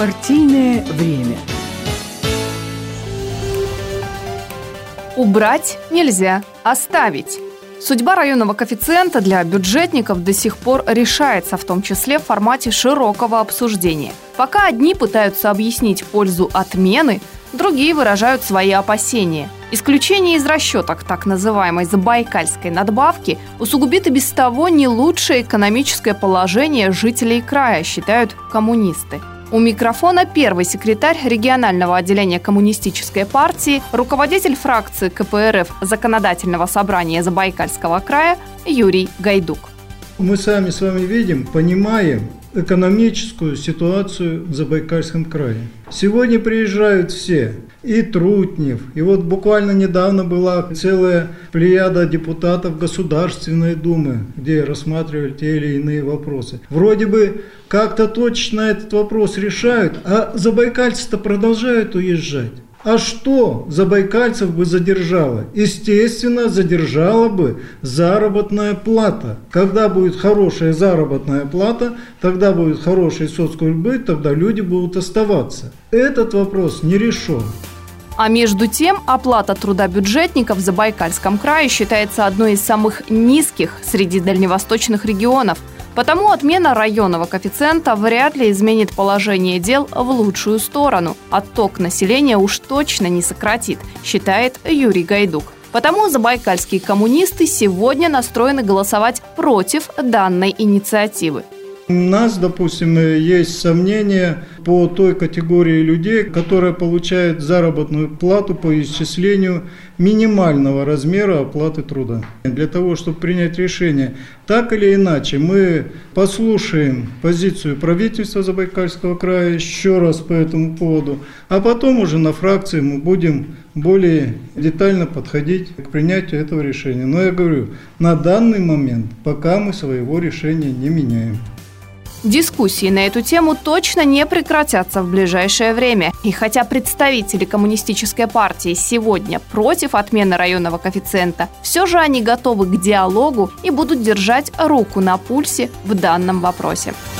Партийное время. Убрать нельзя, оставить. Судьба районного коэффициента для бюджетников до сих пор решается, в том числе в формате широкого обсуждения. Пока одни пытаются объяснить пользу отмены, другие выражают свои опасения. Исключение из расчеток так называемой забайкальской надбавки усугубит и без того не лучшее экономическое положение жителей края, считают коммунисты. У микрофона первый секретарь регионального отделения Коммунистической партии, руководитель фракции КПРФ Законодательного собрания Забайкальского края Юрий Гайдук. Мы сами с вами видим, понимаем экономическую ситуацию в Забайкальском крае. Сегодня приезжают все, и Трутнев, и вот буквально недавно была целая плеяда депутатов Государственной Думы, где рассматривали те или иные вопросы. Вроде бы как-то точно этот вопрос решают, а забайкальцы-то продолжают уезжать. А что забайкальцев бы задержало? Естественно, задержала бы заработная плата. Когда будет хорошая заработная плата, тогда будет хороший соцкультбыт, тогда люди будут оставаться. Этот вопрос не решен. А между тем, оплата труда бюджетников в Забайкальском крае считается одной из самых низких среди дальневосточных регионов. Потому отмена районного коэффициента вряд ли изменит положение дел в лучшую сторону. Отток населения уж точно не сократит, считает Юрий Гайдук. Потому забайкальские коммунисты сегодня настроены голосовать против данной инициативы. У нас, допустим, есть сомнения по той категории людей, которая получает заработную плату по исчислению минимального размера оплаты труда. Для того, чтобы принять решение, так или иначе, мы послушаем позицию правительства Забайкальского края еще раз по этому поводу, а потом уже на фракции мы будем более детально подходить к принятию этого решения. Но я говорю, на данный момент пока мы своего решения не меняем. Дискуссии на эту тему точно не прекратятся в ближайшее время. И хотя представители Коммунистической партии сегодня против отмены районного коэффициента, все же они готовы к диалогу и будут держать руку на пульсе в данном вопросе.